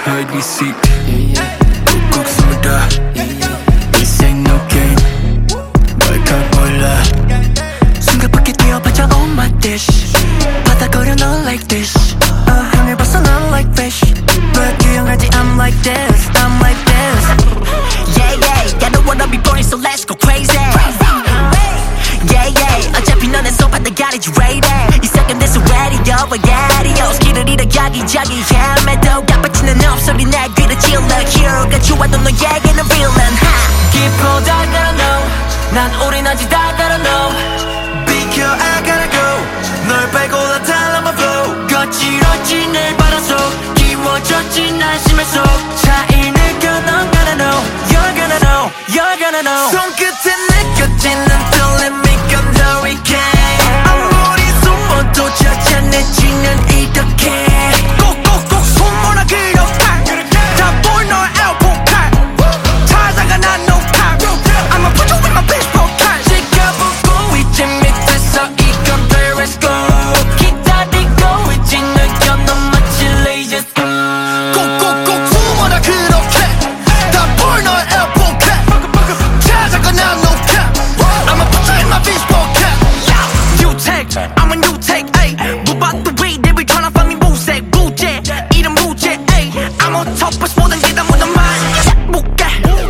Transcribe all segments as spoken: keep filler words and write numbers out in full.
heard we seek 꾹꾹 숨어다 This ain't no game 널 몰라 숨가쁘게 뛰어봤자 on my dish 바닥거려 너 like this uh, 하늘 봤어 넌 like fish But 유용하지 I'm like this I'm like this Yeah yeah I don't wanna be boring so let's go crazy Yeah yeah 어차피 너네 손바닥 가리지 ready 이 second에서 ready over adios 길을 잃어 여기저기 헤매도 깜빡치는 없소리 날 귀를 찔러 Hero가 좋아도 너에게는 villain 깊어 다 gotta know 난 올인하지 다 gotta know 비켜 I gotta go 널 빼고 나타난 my flow 거칠어진 내 바닷속 끼워졌지 난 심해 속 차이 느껴 넌 gotta know You're gonna know You're gonna know 손끝에 느껴지는 feeling make up the weekend 아무리 숨어도 찾아내지는 이렇게 꼭꼭꼭 숨어라 그렇게 다 보인 너의 엘보칼 찾아가 난 no time I'ma put you in my baseball card 지켜보고 있지 밑에서 이건 periscope 기다리고 있지 느껴 넌 마치 laser 꼭꼭꼭 숨어라 그렇게 다 보인 너의 엘보칼 찾아가 난 no time I'ma put you in my baseball card You take, I'm a new take, ayy 무박 the way they be tryna find me 무색 무죄 이런 무죄 ayy I'm on top but 모든 게 다 묻은 말 못가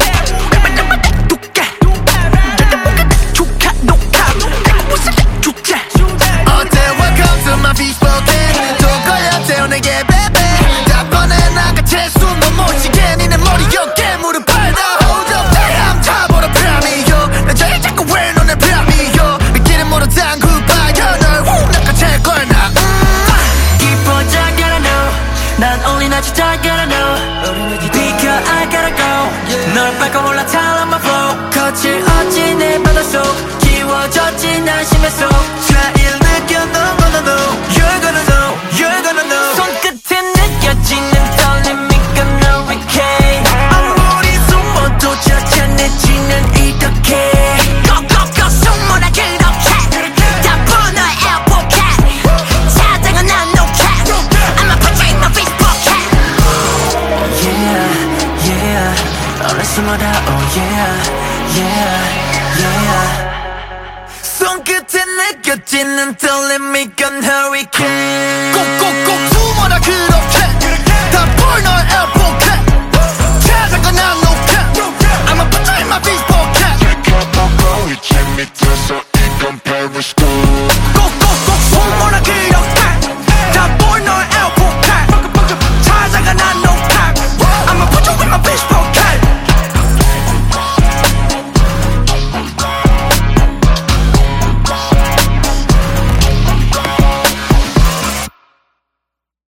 두께 축하 녹화 무슨 주제 어때 welcome to my baseball game 또 걸렸대요 내게 baby 다 뻔해 나같이 숨도 못 쉬게 니네 머리 어깨 무릎 팔다 hold up damn 타보러 밤이요 난 저리 자꾸 왜 너네 밤이요 느끼는 모두 당구 봐요 널 후 낚아챌 걸 나 깊어져 gotta know 난 올인하지 다 gotta know 비켜 I gotta go 널 밟고 올라타는 my flow 거칠어진 내 바닷속 끼워졌지 난 심해 속 차이를 느껴 넌 gonna know You're gonna know You're gonna know 손끝에 느껴지는 떨림 이건 no weekend 아무리 숨어도 찾아내지는 이렇게 꼭꼭꼭 숨어라 그렇게 다 보는 너의 엘보칼 찾아가 난 no cap I'ma put you in my baseball cap Yeah yeah 너를 숨어라 oh yeah yeah yeah 손끝에 느껴지는 떨림 이건 hurricane 꼭꼭꼭 숨어라 그렇게 다 보인 너의 엘보칼 찾아가 난 no cap I'ma put you in my baseball cap 지켜보고 있지 밑에서 이건 periscope